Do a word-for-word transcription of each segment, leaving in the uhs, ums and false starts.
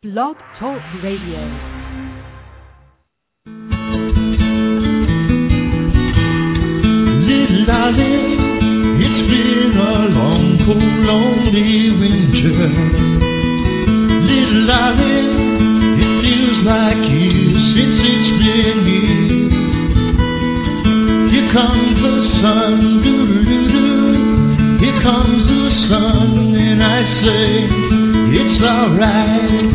Blog Talk Radio. Little darling, it's been a long, cold, lonely winter. Little darling, it feels like years since it's been here. Here comes the sun, doo-doo-doo-doo. Here comes the sun, and I say it's alright.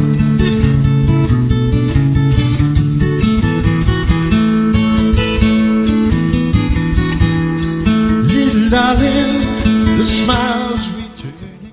Darling, the smiles returning.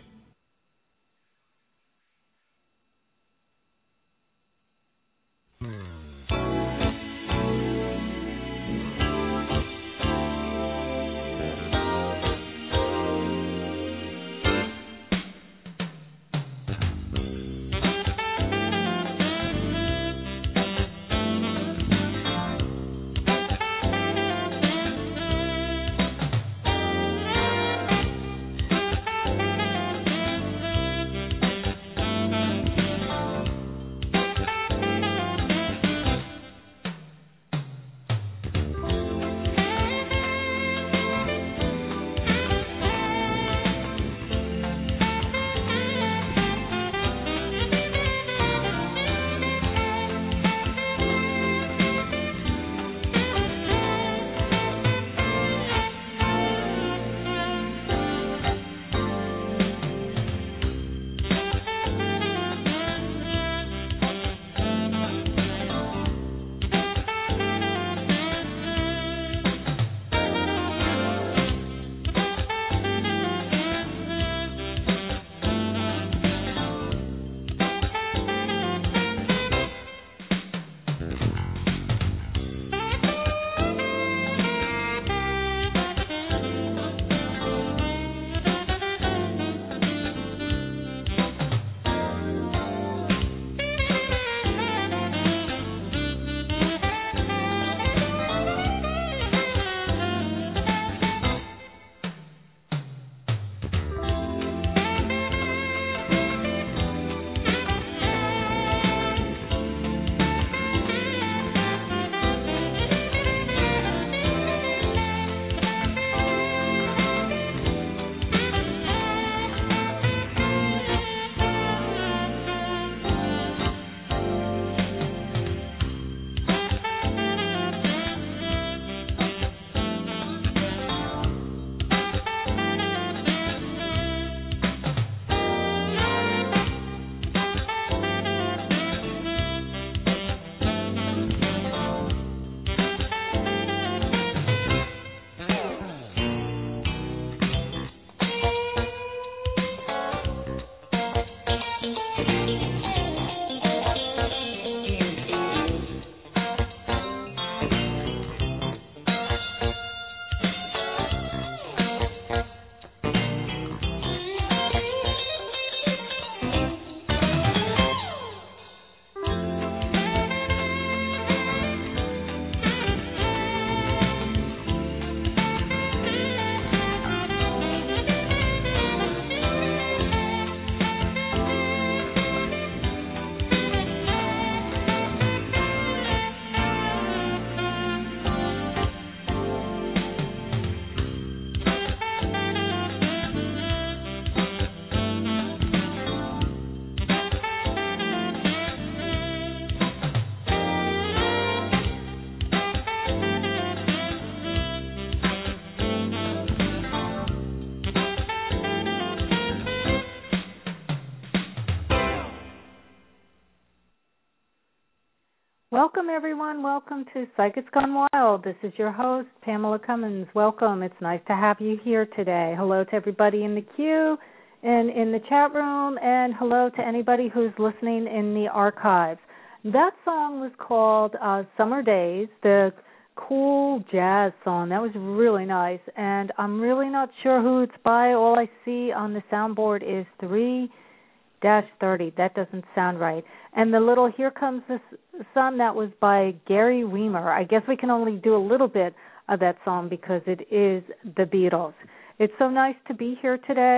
Welcome, everyone. Welcome to Psych It's Gone Wild. This is your host, Pamela Cummins. Welcome. It's nice to have you here today. Hello to everybody in the queue and in the chat room, and hello to anybody who's listening in the archives. That song was called uh, Summer Days, the cool jazz song. That was really nice, and I'm really not sure who it's by. All I see on the soundboard is three dash thirty. That doesn't sound right. And the little Here Comes the Sun, that was by Gary Weimer. I guess we can only do a little bit of that song because it is the Beatles. It's so nice to be here today.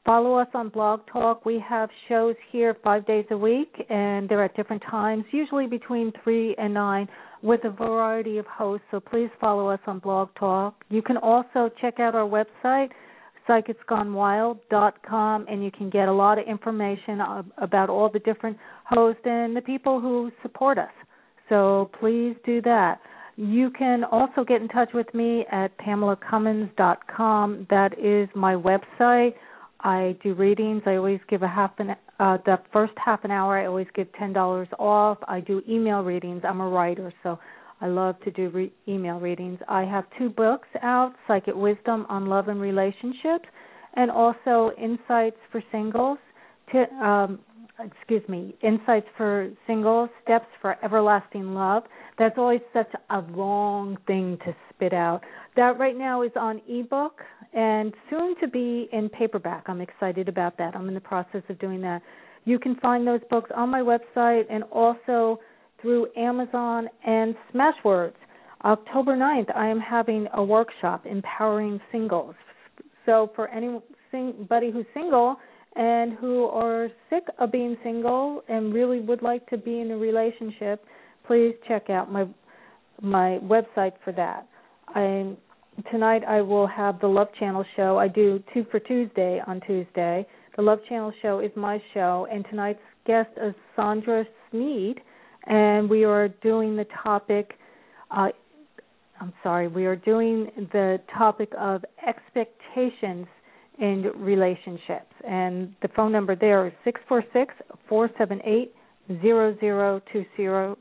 Follow us on Blog Talk. We have shows here five days a week, and they're at different times, usually between three and nine, with a variety of hosts. So please follow us on Blog Talk. You can also check out our website, psychics gone wild dot com, and you can get a lot of information about all the different hosts and the people who support us. So please do that. You can also get in touch with me at pamela cummins dot com. That is my website. I do readings. I always give a half an uh, the first half an hour. I always give ten dollars off. I do email readings. I'm a writer, so I love to do re- email readings. I have two books out: Psychic Wisdom on Love and Relationships, and also Insights for Singles. To, um, excuse me, Insights for Singles, Steps for Everlasting Love. That's always such a long thing to spit out. That right now is on ebook and soon to be in paperback. I'm excited about that. I'm in the process of doing that. You can find those books on my website and also through Amazon and Smashwords. October ninth, I am having a workshop, Empowering Singles. So for anybody who's single and who are sick of being single and really would like to be in a relationship, please check out my my website for that. I, tonight I will have the Love Channel show. I do Two for Tuesday on Tuesday. The Love Channel show is my show, and tonight's guest is Sandra Sneed, and we are doing the topic, uh, I'm sorry, we are doing the topic of expectations in relationships. And the phone number there is six four six, four seven eight, zero zero two zero.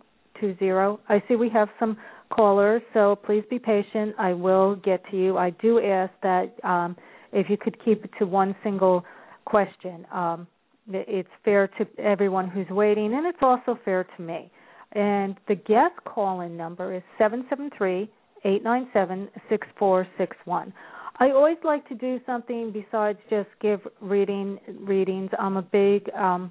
I see we have some callers, so please be patient. I will get to you. I do ask that um, if you could keep it to one single question. Um, it's fair to everyone who's waiting, and it's also fair to me. And the guest call-in number is seven seven three, eight nine seven, six four six one. I always like to do something besides just give reading readings. I'm a big um,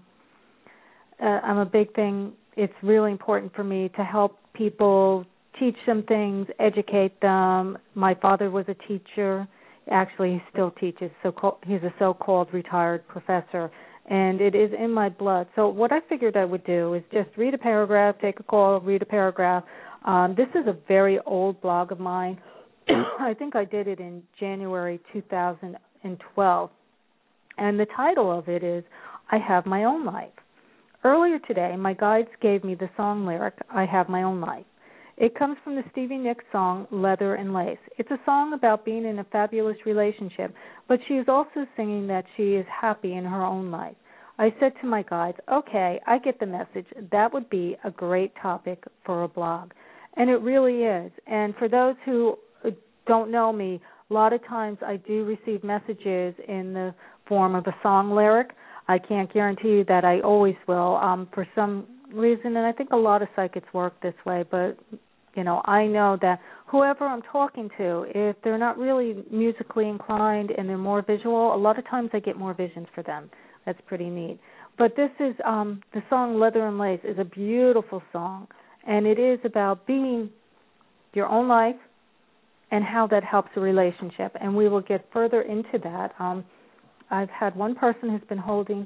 uh, I'm a big thing. It's really important for me to help people, teach them things, educate them. My father was a teacher. Actually, he still teaches. So he's a so-called retired professor, and it is in my blood. So what I figured I would do is just read a paragraph, take a call, read a paragraph. Um, this is a very old blog of mine. I think I did it in January two thousand twelve, and the title of it is I Have My Own Life. Earlier today, my guides gave me the song lyric, I Have My Own Life. It comes from the Stevie Nicks song, Leather and Lace. It's a song about being in a fabulous relationship, but she is also singing that she is happy in her own life. I said to my guides, okay, I get the message. That would be a great topic for a blog. And it really is. And for those who don't know me, a lot of times I do receive messages in the form of a song lyric. I can't guarantee you that I always will. Um, for some reason, and I think a lot of psychics work this way, but, you know, I know that whoever I'm talking to, if they're not really musically inclined and they're more visual, a lot of times I get more visions for them. That's pretty neat. But this is, um, the song Leather and Lace is a beautiful song, and it is about being your own life and how that helps a relationship. And we will get further into that. Um, I've had one person who's been holding,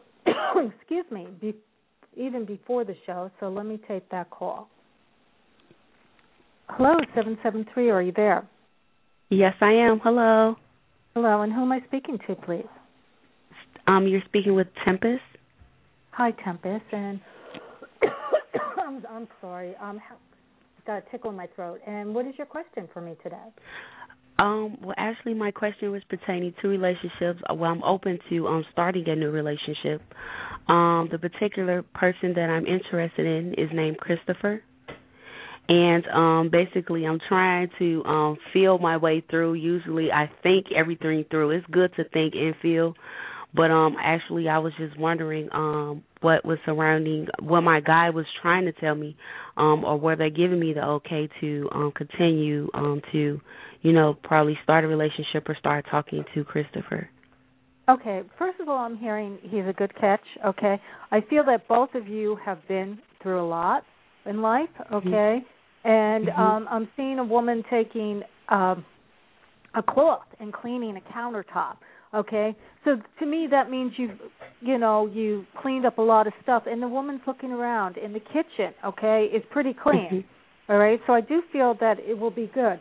excuse me, be, even before the show, so let me take that call. Hello, seven seven three, are you there? Yes, I am. Hello. Hello, and who am I speaking to, please? Um, you're speaking with Tempest. Hi, Tempest, and I'm, I'm sorry, um, I've got a tickle in my throat. And what is your question for me today? Um, well, actually, my question was pertaining to relationships. Well, I'm open to um, starting a new relationship. Um, the particular person that I'm interested in is named Christopher. And um, basically, I'm trying to um, feel my way through. Usually, I think everything through. It's good to think and feel. But um, actually, I was just wondering um, what was surrounding, what my guide was trying to tell me, um, or were they giving me the okay to um, continue um, to, you know, probably start a relationship or start talking to Christopher. Okay. First of all, I'm hearing he's a good catch, okay? I feel that both of you have been through a lot in life, okay? Mm-hmm. And mm-hmm. Um, I'm seeing a woman taking um, a cloth and cleaning a countertop. Okay, so to me that means you've, you know, you cleaned up a lot of stuff, and the woman's looking around in the kitchen. Okay, is pretty clean. Mm-hmm. All right, so I do feel that it will be good.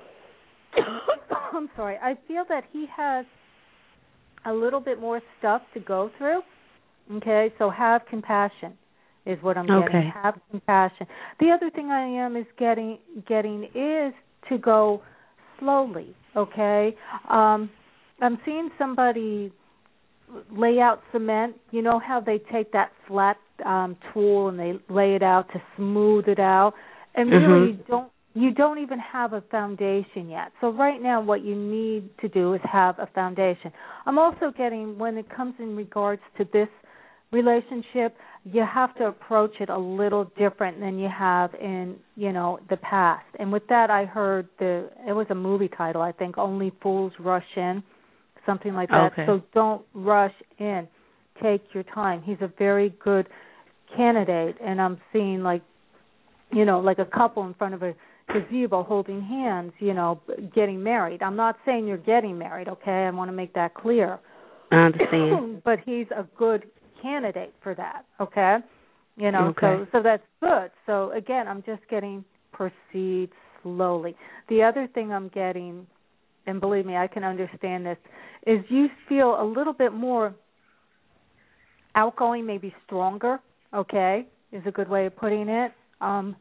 I'm sorry. I feel that he has a little bit more stuff to go through. Okay, so have compassion is what I'm getting. Okay. Have compassion. The other thing I am is getting getting is to go slowly. Okay. Um, I'm seeing somebody lay out cement. You know how they take that flat um, tool and they lay it out to smooth it out, and really mm-hmm. you don't you don't even have a foundation yet. So right now, what you need to do is have a foundation. I'm also getting, when it comes in regards to this relationship, you have to approach it a little different than you have in, you know, the past. And with that, I heard the it was a movie title, I think, Only Fools Rush In. Something like that. Okay. So don't rush in. Take your time. He's a very good candidate, and I'm seeing like, you know, like a couple in front of a gazebo holding hands, you know, getting married. I'm not saying you're getting married, okay? I want to make that clear. I understand. But he's a good candidate for that, okay? You know, okay. so so that's good. So again, I'm just getting proceed slowly. The other thing I'm getting, and believe me, I can understand this, is you feel a little bit more outgoing, maybe stronger, okay, is a good way of putting it. Um,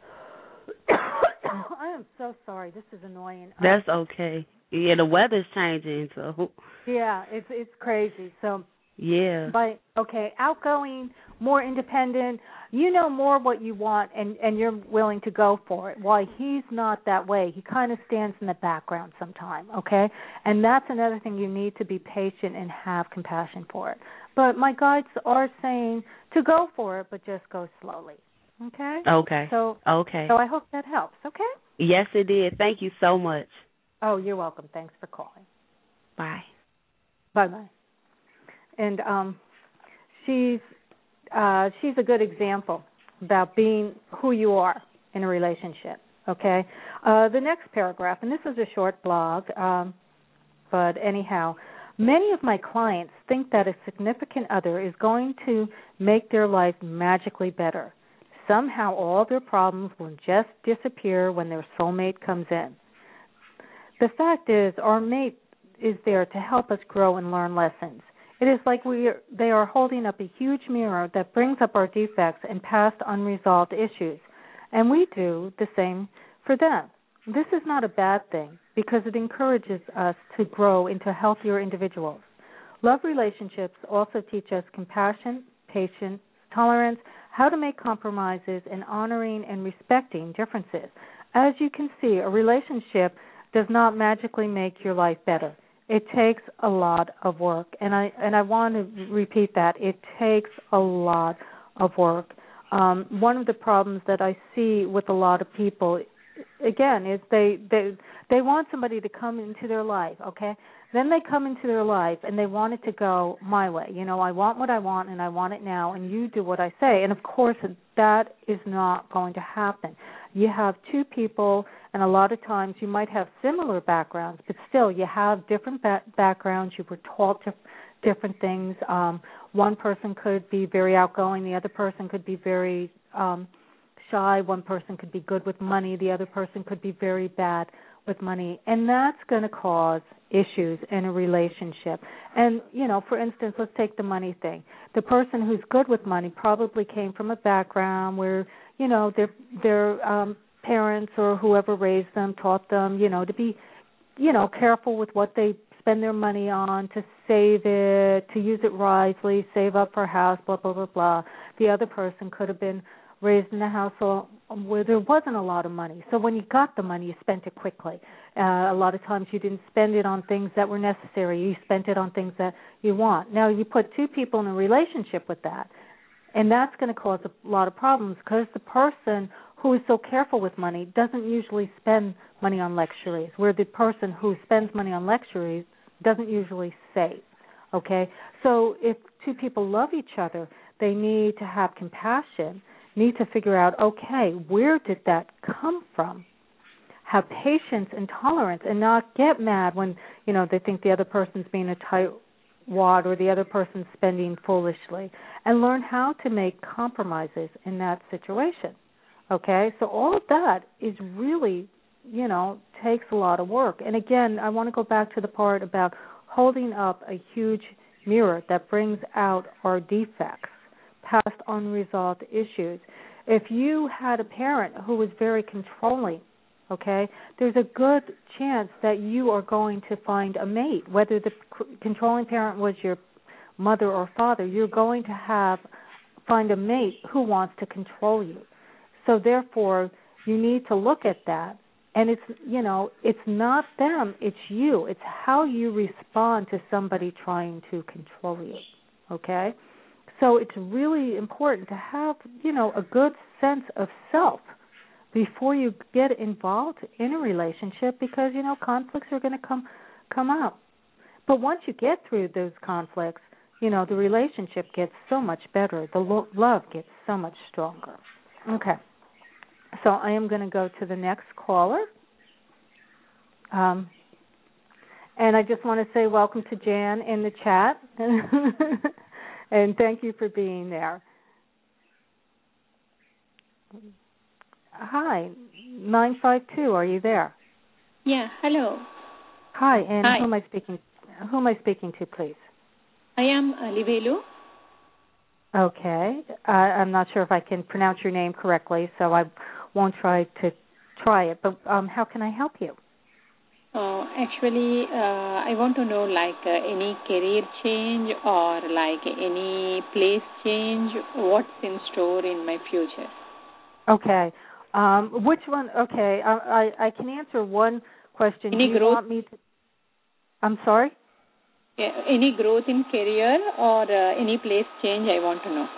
I am so sorry. This is annoying. That's okay. Yeah, the weather's changing, so. Yeah, it's it's crazy. So. Yeah. But, okay, outgoing, more independent, you know more what you want, and, and you're willing to go for it. Why he's not that way. He kind of stands in the background sometime, okay? And that's another thing. You need to be patient and have compassion for it. But my guides are saying to go for it, but just go slowly, okay? Okay. So, okay. So I hope that helps, okay? Yes, it did. Thank you so much. Oh, you're welcome. Thanks for calling. Bye. Bye-bye. And um, she's uh, she's a good example about being who you are in a relationship, okay? Uh, the next paragraph, and this is a short blog, um, but anyhow, many of my clients think that a significant other is going to make their life magically better. Somehow all their problems will just disappear when their soulmate comes in. The fact is, our mate is there to help us grow and learn lessons. It is like we are, they are holding up a huge mirror that brings up our defects and past unresolved issues, and we do the same for them. This is not a bad thing because it encourages us to grow into healthier individuals. Love relationships also teach us compassion, patience, tolerance, how to make compromises, and honoring and respecting differences. As you can see, a relationship does not magically make your life better. It takes a lot of work, and I and I want to repeat that. It takes a lot of work. Um, one of the problems that I see with a lot of people, again, is they they they want somebody to come into their life, okay? Then they come into their life and they want it to go my way. You know, I want what I want and I want it now, and you do what I say. And of course, that is not going to happen. You have two people, and a lot of times you might have similar backgrounds, but still you have different ba- backgrounds. You were taught dif- different things. Um, one person could be very outgoing. The other person could be very um, shy. One person could be good with money. The other person could be very bad with money. And that's going to cause issues in a relationship. And, you know, for instance, let's take the money thing. The person who's good with money probably came from a background where, you know, their their um, parents or whoever raised them taught them, you know, to be, you know, careful with what they spend their money on, to save it, to use it wisely, save up for a house, blah, blah, blah, blah. The other person could have been raised in a household where there wasn't a lot of money. So when you got the money, you spent it quickly. Uh, a lot of times you didn't spend it on things that were necessary. You spent it on things that you want. Now, you put two people in a relationship with that, and that's going to cause a lot of problems because the person who is so careful with money doesn't usually spend money on luxuries, where the person who spends money on luxuries doesn't usually save, okay? So if two people love each other, they need to have compassion, need to figure out, okay, where did that come from? Have patience and tolerance and not get mad when, you know, they think the other person's being a ty- wad or the other person's spending foolishly, and learn how to make compromises in that situation. Okay? So all of that is really, you know, takes a lot of work. And again, I want to go back to the part about holding up a huge mirror that brings out our defects, past unresolved issues. If you had a parent who was very controlling, okay, there's a good chance that you are going to find a mate. Whether the c- controlling parent was your mother or father, you're going to have find a mate who wants to control you. So therefore, you need to look at that. And it's, you know, it's not them, it's you. It's how you respond to somebody trying to control you, okay? So it's really important to have, you know, a good sense of self before you get involved in a relationship, because, you know, conflicts are going to come come up. But once you get through those conflicts, you know, the relationship gets so much better. The lo- love gets so much stronger. Okay. So I am going to go to the next caller. Um, and I just want to say welcome to Jan in the chat. And thank you for being there. Hi, nine five two, are you there? Yeah, hello. Hi, and Hi. who am I speaking who am I speaking to, please? I am uh, Livelu. Okay. Uh, I'm not sure if I can pronounce your name correctly, so I won't try to try it. But um, how can I help you? Uh, actually, uh, I want to know like uh, any career change or like any place change. What's in store in my future? Okay. Um, which one? Okay. I, I, I can answer one question. Any Do you growth? want me to? I'm sorry? Yeah, any growth in career or uh, any place change? I want to know.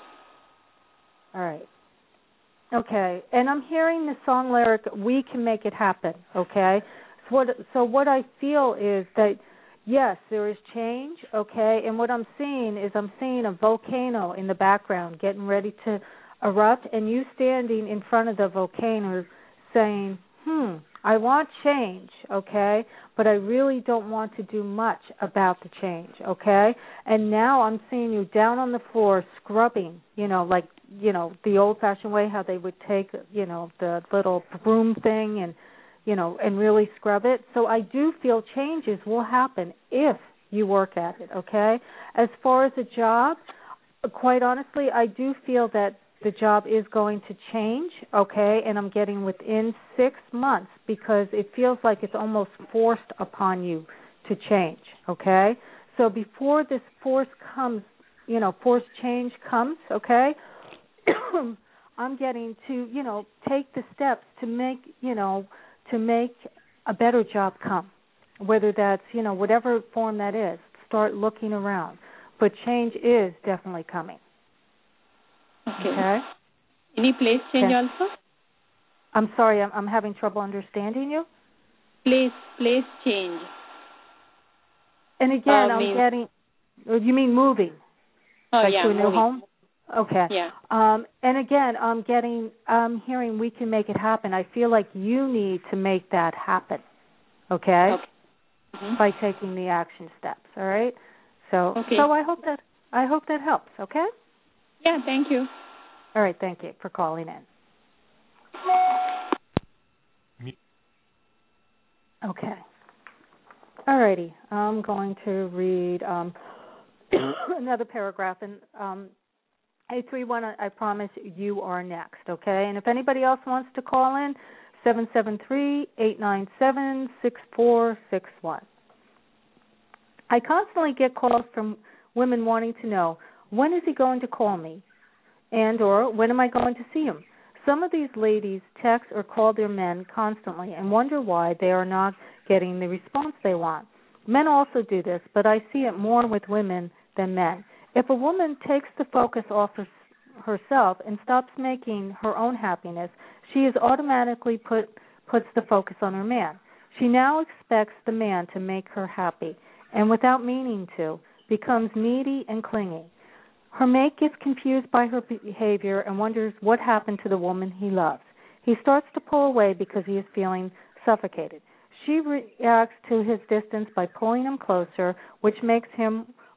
All right. Okay. And I'm hearing the song lyric, "We Can Make It Happen." Okay. So what, so what I feel is that, yes, there is change, okay, and what I'm seeing is I'm seeing a volcano in the background getting ready to erupt, and you standing in front of the volcano saying, hmm, I want change, okay, but I really don't want to do much about the change, okay? And now I'm seeing you down on the floor scrubbing, you know, like, you know, the old-fashioned way, how they would take, you know, the little broom thing and, you know, and really scrub it. So I do feel changes will happen if you work at it, okay? As far as a job, quite honestly, I do feel that the job is going to change, okay, and I'm getting within six months because it feels like it's almost forced upon you to change, okay? So before this force comes, you know, forced change comes, okay, I'm getting to, you know, take the steps to make, you know, to make a better job come, whether that's, you know, whatever form that is. Start looking around. But change is definitely coming. Okay. Okay? Any place change Okay. also? I'm sorry, I'm, I'm having trouble understanding you. Place, place change. And again, Uh, I'm mean- getting, you mean moving? Oh, like yeah, to a new moving. home? Okay. Yeah. Um, and again, I'm getting, I'm hearing we can make it happen. I feel like you need to make that happen, okay? Okay. Mm-hmm. By taking the action steps, all right? So, Okay. so I hope that I hope that helps, okay? Yeah, thank you. All right, thank you for calling in. Okay. All righty. I'm going to read um, another paragraph, and um, eight three one, I promise you are next, okay? And if anybody else wants to call in, seven seven three, eight nine seven, six four six one. I constantly get calls from women wanting to know, when is he going to call me? And or when am I going to see him? Some of these ladies text or call their men constantly and wonder why they are not getting the response they want. Men also do this, but I see it more with women than men. If a woman takes the focus off of herself and stops making her own happiness, she is automatically put puts the focus on her man. She now expects the man to make her happy, and without meaning to, becomes needy and clingy. Her mate gets confused by her behavior and wonders what happened to the woman he loves. He starts to pull away because he is feeling suffocated. She reacts to his distance by pulling him closer, which makes him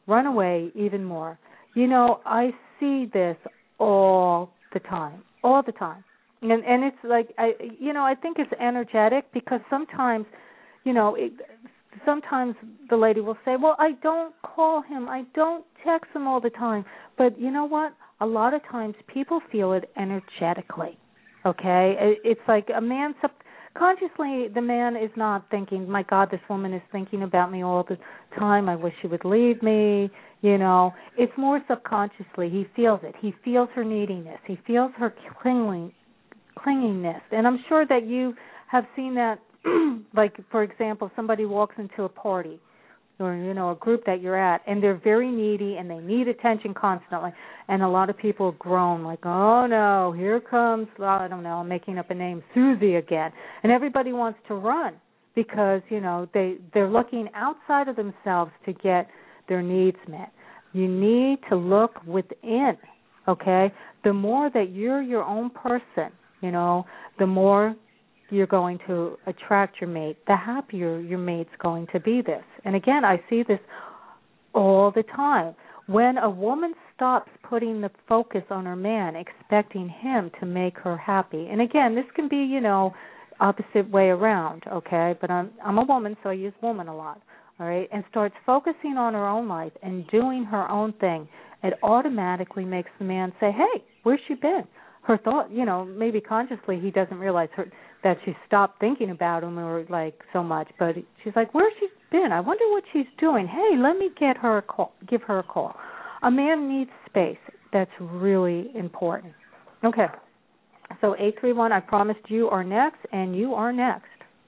run away even more. You know, I see this all the time, all the time. And and it's like, I, you know, I think it's energetic because sometimes, you know, it, sometimes the lady will say, well, I don't call him, I don't text him all the time. But you know what? A lot of times people feel it energetically, okay? It, it's like a man, subconsciously the man is not thinking, my God, this woman is thinking about me all the time, I wish she would leave me, you know. It's more subconsciously. He feels it. He feels her neediness. He feels her clinging. clinginess. And I'm sure that you have seen that, like, for example, somebody walks into a party or, you know, a group that you're at, and they're very needy and they need attention constantly. And a lot of people groan like, oh, no, here comes, well, I don't know, I'm making up a name, Susie again. And everybody wants to run because, you know, they, they're looking outside of themselves to get their needs met. You need to look within, okay? The more that you're your own person, you know, the more you're going to attract your mate, the happier your mate's going to be this. And again, I see this all the time. When a woman stops putting the focus on her man, expecting him to make her happy, and again, this can be, you know, opposite way around, okay, but I'm, I'm a woman, so I use woman a lot, all right, and starts focusing on her own life and doing her own thing, it automatically makes the man say, hey, where's she been? Her thought, you know, maybe consciously he doesn't realize her, that she stopped thinking about him or like so much, but she's like, where's she been? I wonder what she's doing. Hey, let me get her a call, give her a call. A man needs space. That's really important. Okay, so eight three one, I promised you are next, and you are next.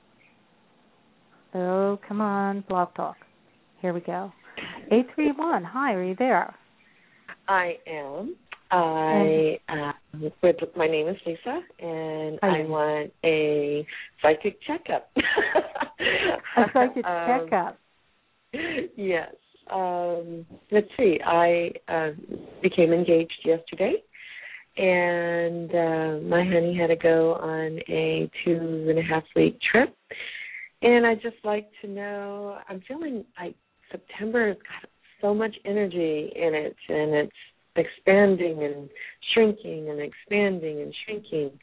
Oh, come on, Blog Talk. Here we go. eight three one, hi, are you there? I am. I uh, with, my name is Lisa, and Hi. I want a psychic checkup. A psychic um, checkup. Yes. Um, let's see. I uh, became engaged yesterday, and uh, my honey had to go on a two and a half week trip, and I'd just like to know. I'm feeling like September has got so much energy in it, and it's expanding and shrinking and expanding and shrinking.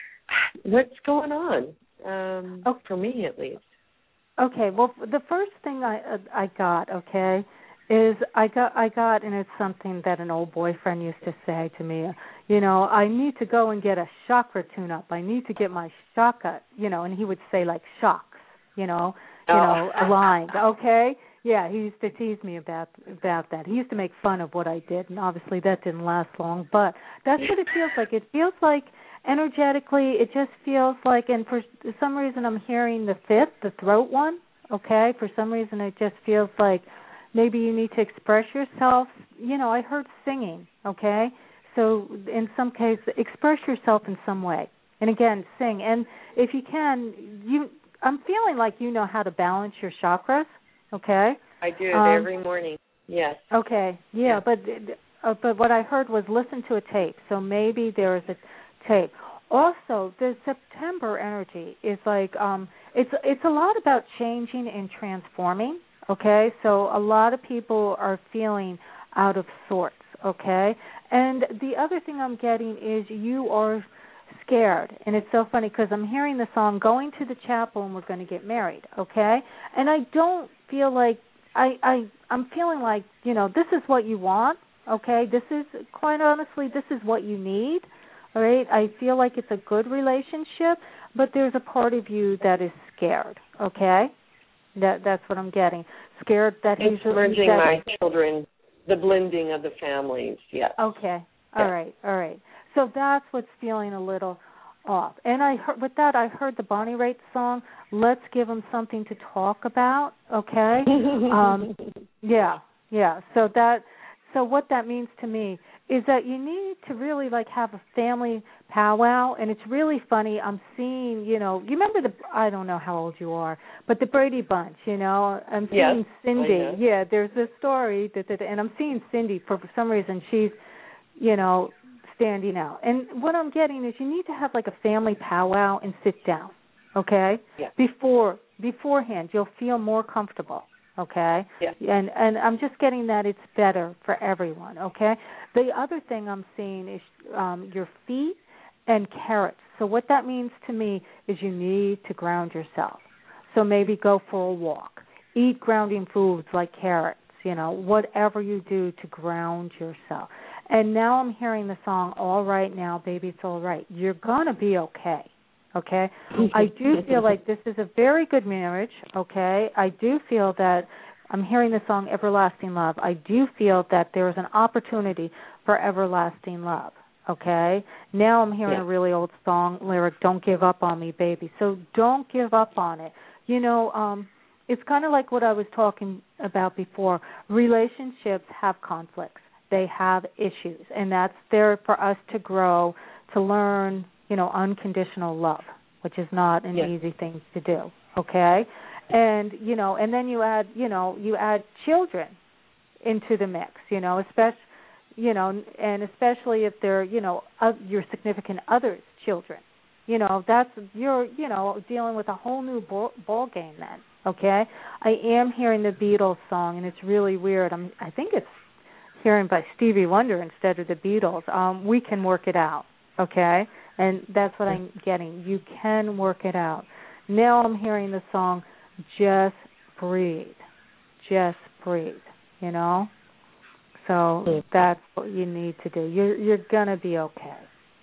What's going on? Um, oh, for me, at least. Okay. Well, the first thing I uh, I got, okay, is I got I got, and it's something that an old boyfriend used to say to me. You know, I need to go and get a chakra tune-up. I need to get my chakra, you know, and he would say like shocks, you know, you oh. know, aligned. Okay. Yeah, he used to tease me about about that. He used to make fun of what I did, and obviously that didn't last long. But that's what it feels like. It feels like energetically, it just feels like, and for some reason I'm hearing the fifth, the throat one, okay? For some reason it just feels like maybe you need to express yourself. You know, I heard singing, okay? So in some case, express yourself in some way. And again, sing. And if you can, you, I'm feeling like you know how to balance your chakras. Okay. I do um, every morning. Yes. Okay. Yeah, yeah. but uh, but what I heard was listen to a tape. So maybe there is a tape. Also, the September energy is like um, it's it's a lot about changing and transforming. Okay. So a lot of people are feeling out of sorts. Okay. And the other thing I'm getting is you are scared, and it's so funny because I'm hearing the song "Going to the Chapel and We're Going to Get Married," okay? And I don't feel like I, I I'm feeling like, you know, this is what you want, okay? This is quite honestly, this is what you need, all right? I feel like it's a good relationship, but there's a part of you that is scared, okay? That that's what I'm getting. Scared that it's he's merging my children, the blending of the families. Yes. Okay. All yeah. right. All right. So that's what's feeling a little off. And I heard, with that, I heard the Bonnie Raitt song, Let's Give Them Something to Talk About, okay? um, yeah, yeah. So that, so what that means to me is that you need to really, like, have a family powwow, and it's really funny. I'm seeing, you know, you remember the, I don't know how old you are, but the Brady Bunch, you know? I'm seeing yes, Cindy. Yeah, there's this story, that, that, and I'm seeing Cindy, for, for some reason, she's, you know, standing out. And what I'm getting is you need to have like a family powwow and sit down, okay? Yeah. Before beforehand, you'll feel more comfortable, okay? Yes. And and I'm just getting that it's better for everyone, okay? The other thing I'm seeing is um, your feet and carrots. So what that means to me is you need to ground yourself. So maybe go for a walk. Eat grounding foods like carrots, you know, whatever you do to ground yourself. And now I'm hearing the song, All Right Now, Baby, It's All Right. You're going to be okay, okay? I do feel like this is a very good marriage, okay? I do feel that I'm hearing the song Everlasting Love. I do feel that there is an opportunity for everlasting love, okay? Now I'm hearing yeah. a really old song lyric, Don't Give Up on Me, Baby. So don't give up on it. You know, um, it's kind of like what I was talking about before. Relationships have conflicts. They have issues, and that's there for us to grow, to learn, you know, unconditional love, which is not an yes. easy thing to do, okay? And, you know, and then you add, you know, you add children into the mix, you know, especially, you know, and especially if they're, you know, uh, your significant other's children. You know, that's, you're, you know, dealing with a whole new ball, ball game then, okay? I am hearing the Beatles song, and it's really weird. I'm, I think it's hearing by Stevie Wonder instead of the Beatles. Um, we can work it out, okay? And that's what I'm getting. You can work it out. Now I'm hearing the song, Just Breathe. Just breathe, you know? So that's what you need to do. You're, you're going to be okay.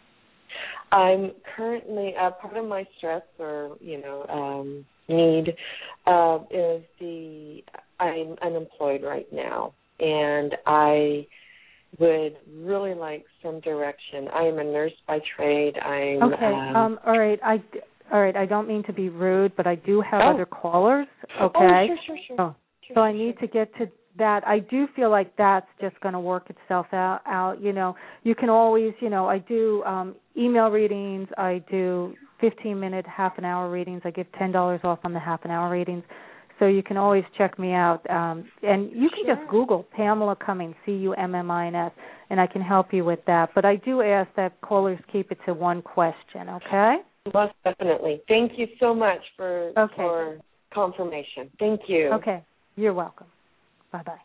I'm currently, uh, part of my stress or, you know, um, need uh, is the, I'm unemployed right now. And I would really like some direction. I am a nurse by trade. I'm okay. Um, um, all right. I all right. I don't mean to be rude, but I do have oh. other callers. Okay. Oh, sure, sure, sure. Oh, sure so I sure, need sure. to get to that. I do feel like that's just going to work itself out. Out. You know, you can always. You know, I do um, email readings. I do fifteen minute, half an hour readings. I give ten dollars off on the half an hour readings. So you can always check me out. Um, and you can Sure. just Google Pamela Cummins, C U M M I N S, and I can help you with that. But I do ask that callers keep it to one question, okay? Most definitely. Thank you so much for, Okay. for confirmation. Thank you. Okay. You're welcome. Bye-bye.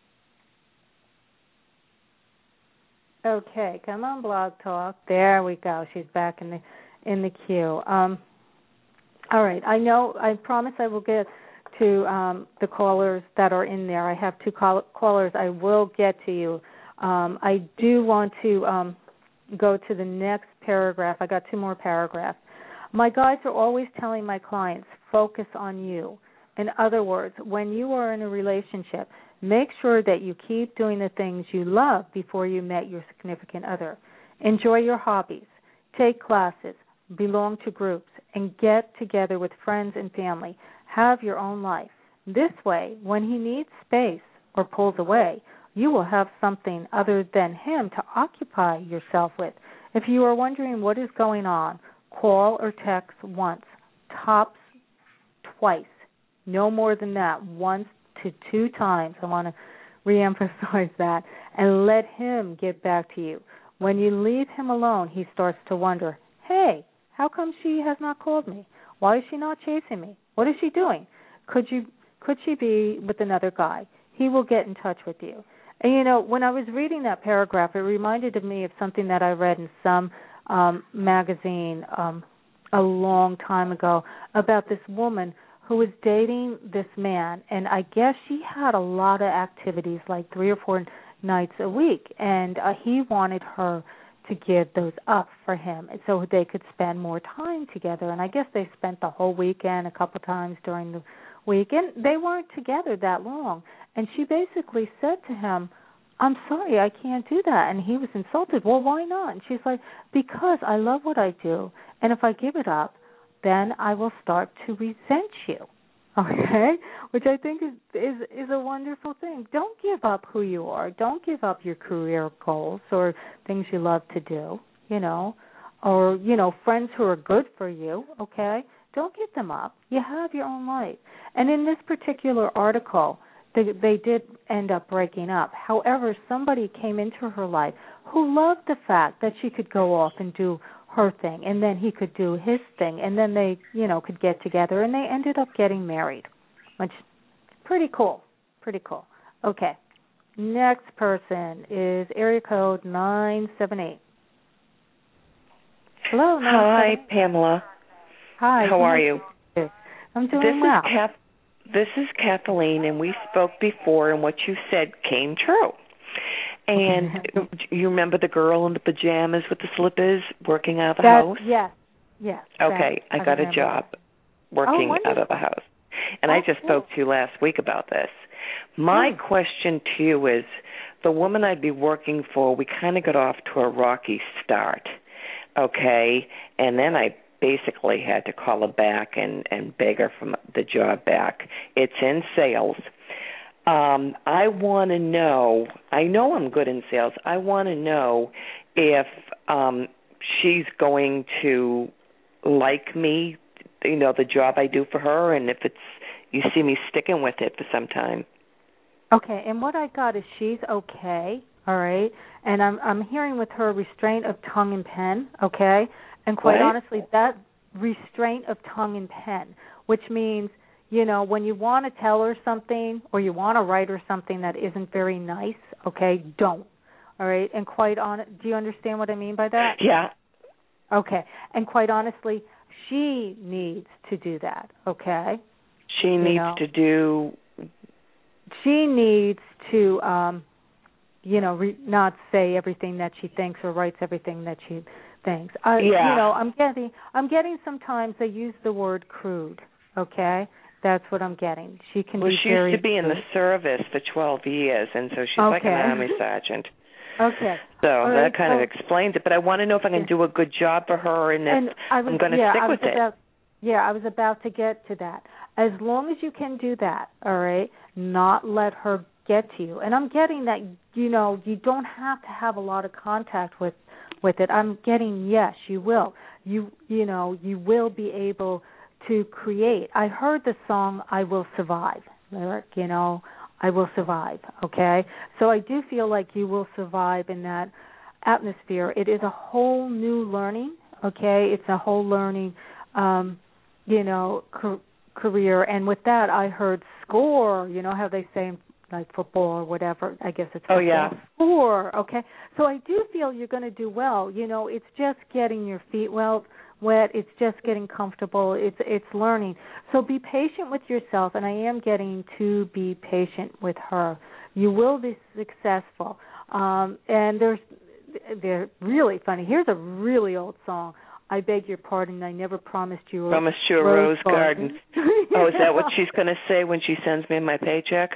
Okay, come on, Blog Talk. There we go. She's back in the in the queue. Um, all right. I know. I promise I will get to um, the callers that are in there. I have two call- callers. I will get to you. Um, I do want to um, go to the next paragraph. I got two more paragraphs. My guides are always telling my clients, focus on you. In other words, when you are in a relationship, make sure that you keep doing the things you love before you met your significant other. Enjoy your hobbies, take classes, belong to groups, and get together with friends and family. Have your own life. This way, when he needs space or pulls away, you will have something other than him to occupy yourself with. If you are wondering what is going on, call or text once, tops twice. No more than that, once to two times. I want to reemphasize that. And let him get back to you. When you leave him alone, he starts to wonder, hey, how come she has not called me? Why is she not chasing me? What is she doing? Could you could she be with another guy? He will get in touch with you. And, you know, when I was reading that paragraph, it reminded me of something that I read in some um, magazine um, a long time ago about this woman who was dating this man. And I guess she had a lot of activities, like three or four nights a week. And uh, he wanted her to give those up for him so they could spend more time together. And I guess they spent the whole weekend a couple times during the week. And they weren't together that long. And she basically said to him, I'm sorry, I can't do that. And he was insulted. Well, why not? And she's like, because I love what I do. And if I give it up, then I will start to resent you. Okay? Which I think is, is is a wonderful thing. Don't give up who you are. Don't give up your career goals or things you love to do, you know, or, you know, friends who are good for you, okay? Don't give them up. You have your own life. And in this particular article, they, they did end up breaking up. However, somebody came into her life who loved the fact that she could go off and do her thing, and then he could do his thing, and then they, you know, could get together, and they ended up getting married, which pretty cool. Pretty cool. Okay. Next person is area code nine seven eight. Hello. Hi, Pamela. Hi. How are you? I'm doing this well. Is Kath- this is Kathleen, and we spoke before, and what you said came true. And you remember the girl in the pajamas with the slippers working out of the that, house? Yes. Yes. Okay, that, I got I a job that. working oh, out of the house. And oh, I just cool. spoke to you last week about this. My hmm. question to you is, the woman I'd be working for, we kind of got off to a rocky start, okay? And then I basically had to call her back and, and beg her for the job back. It's in sales. Um, I want to know, I know I'm good in sales, I want to know if um, she's going to like me, you know, the job I do for her, and if it's, you see me sticking with it for some time. Okay, and what I got is she's okay, all right, and I'm I'm hearing with her restraint of tongue and pen, okay, and quite what? honestly, that restraint of tongue and pen, which means, you know, when you want to tell her something or you want to write her something that isn't very nice, okay, don't, all right, and quite honest, do you understand what I mean by that? Yeah. Okay, and quite honestly, she needs to do that, okay? She needs you know? to do... She needs to, um, you know, re- not say everything that she thinks or writes everything that she thinks. I, yeah. You know, I'm getting, I'm getting sometimes they use the word crude. Okay, that's what I'm getting. She can well, be she very. used to be in the service for twelve years, and so she's okay. like an army sergeant. Okay. So All that right, kind so, of explains it. But I want to know if I can yeah. do a good job for her, and if and I was, I'm going to yeah, stick I was with about, it. Yeah, I was about to get to that. As long as you can do that, all right, not let her get to you. And I'm getting that, you know, you don't have to have a lot of contact with with it. I'm getting, yes, you will. You you know, you will be able to create. I heard the song I Will Survive, lyric, you know, I will survive, okay? So I do feel like you will survive in that atmosphere. It is a whole new learning, okay? It's a whole learning um you know, ca- career. And with that, I heard score, you know how they say like football or whatever. I guess it's football. Oh, yeah. Score, okay. So I do feel you're going to do well. You know, it's just getting your feet well wet. It's just getting comfortable. It's it's learning. So be patient with yourself, and I am getting to be patient with her. You will be successful. Um, and there's, they're really funny. Here's a really old song. I beg your pardon, I never promised you a Promised you a rose, rose garden. garden. Oh, is that what she's going to say when she sends me my paycheck?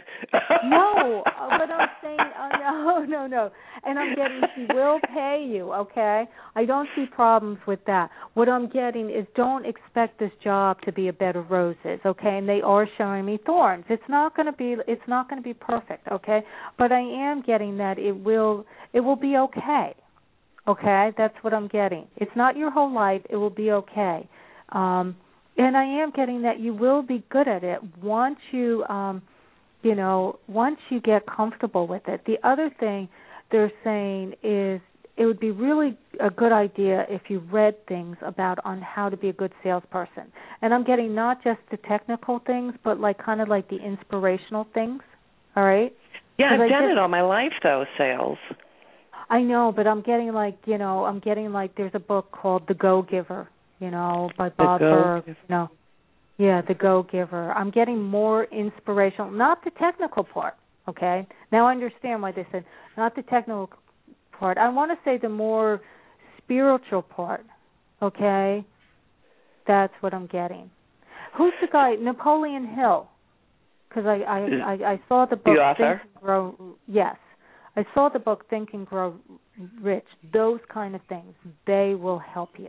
No, but I'm saying, uh, no, no, no. And I'm getting, she will pay you, okay? I don't see problems with that. What I'm getting is don't expect this job to be a bed of roses, okay? And they are showing me thorns. It's not going to be, it's not going to be perfect, okay? But I am getting that it will, it will be okay. Okay, that's what I'm getting. It's not your whole life. It will be okay. Um, and I am getting that you will be good at it once you, um, you know, once you get comfortable with it. The other thing they're saying is it would be really a good idea if you read things about on how to be a good salesperson. And I'm getting not just the technical things, but like kind of like the inspirational things. All right? Yeah, I've I done just, it all my life, though, sales. I know, but I'm getting like, you know, I'm getting like there's a book called The Go-Giver, you know, by Bob Burg, you know. Yeah, The Go-Giver. I'm getting more inspirational, not the technical part, okay? Now I understand why they said not the technical part. I want to say the more spiritual part, okay? That's what I'm getting. Who's the guy? Napoleon Hill. Because I, I, I, I saw the book. The author? Think and Grow, yes. I saw the book Think and Grow Rich. Those kind of things, they will help you.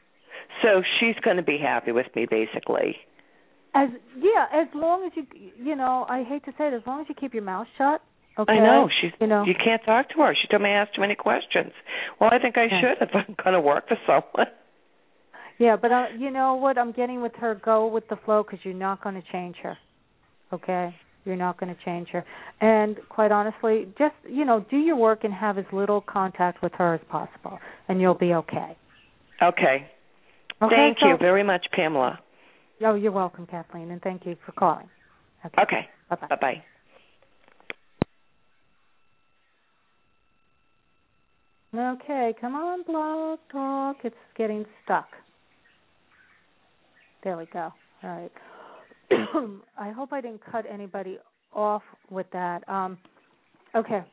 So she's going to be happy with me, basically. As yeah, as long as you you know, I hate to say it, as long as you keep your mouth shut. Okay. I know she's. You know, you can't talk to her. She told me I asked too many questions. Well, I think I yeah. should if I'm going to work for someone. Yeah, but uh, you know what? I'm getting with her. Go with the flow because you're not going to change her. Okay. You're not going to change her. And quite honestly, just, you know, do your work and have as little contact with her as possible, and you'll be okay. Okay. okay Thank so, you very much, Pamela. Oh, you're welcome, Kathleen, and thank you for calling. Okay. Okay. Bye-bye. Bye-bye. Okay, come on, Blog Talk. It's getting stuck. There we go. All right. I hope I didn't cut anybody off with that. Um, okay.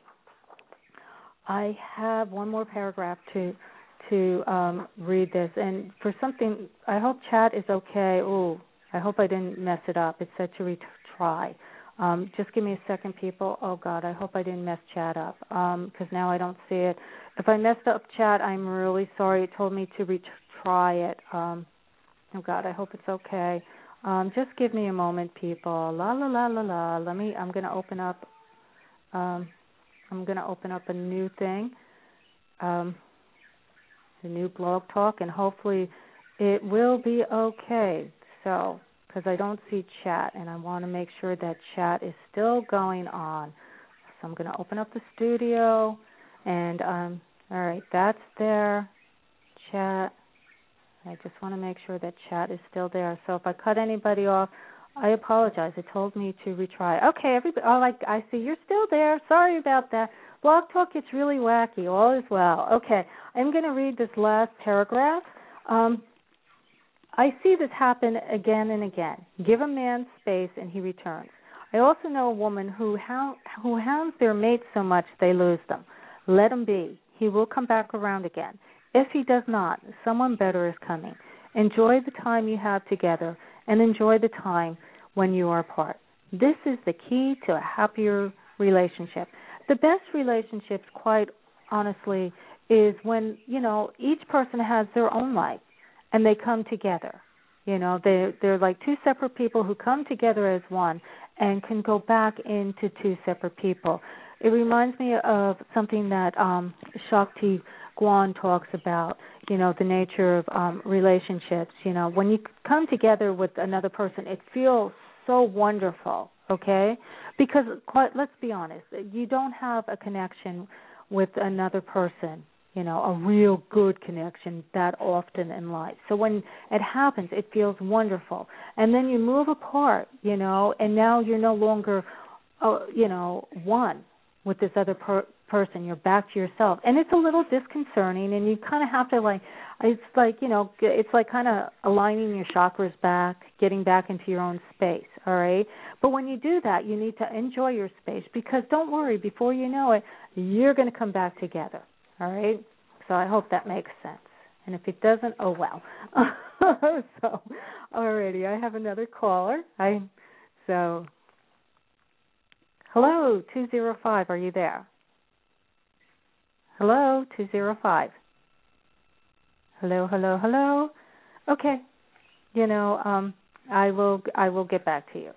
I have one more paragraph to to um, read this, and for something, I hope chat is okay. Ooh, I hope I didn't mess it up. It said to retry. Um, just give me a second, people. Oh, God, I hope I didn't mess chat up because um, now I don't see it. If I messed up chat, I'm really sorry. It told me to retry it. Um, oh, God, I hope it's okay. Um, just give me a moment, people. La, la, la, la, la. Let me, I'm going to open up, um, I'm going to open up a new thing, um, a new blog talk, and hopefully it will be okay. So, because I don't see chat, and I want to make sure that chat is still going on. So I'm going to open up the studio, and, um, all right, that's there, chat. I just want to make sure that chat is still there. So if I cut anybody off, I apologize. It told me to retry. Okay, everybody. Oh, like I see you're still there. Sorry about that. Blog Talk, it's really wacky. All is well. Okay, I'm going to read this last paragraph. Um, I see this happen again and again. Give a man space and he returns. I also know a woman who hound, who hounds their mates so much they lose them. Let him be. He will come back around again. If he does not, someone better is coming. Enjoy the time you have together and enjoy the time when you are apart. This is the key to a happier relationship. The best relationships, quite honestly, is when, you know, each person has their own life and they come together. You know, they, they're like two separate people who come together as one and can go back into two separate people. It reminds me of something that um, Shakti Guan talks about, you know, the nature of um, relationships. You know, when you come together with another person, it feels so wonderful, okay? Because, quite, let's be honest, you don't have a connection with another person, you know, a real good connection that often in life. So when it happens, it feels wonderful. And then you move apart, you know, and now you're no longer, uh, you know, one with this other per- person. You're back to yourself. And it's a little disconcerting, and you kind of have to, like, it's like, you know, it's like kind of aligning your chakras back, getting back into your own space, all right? But when you do that, you need to enjoy your space because don't worry, before you know it, you're going to come back together, all right? So I hope that makes sense. And if it doesn't, oh, well. So, alrighty, I have another caller. I So, hello, two zero five, are you there? Hello, two zero five. Hello, hello, hello. Okay. You know, um, I will I will get back to you.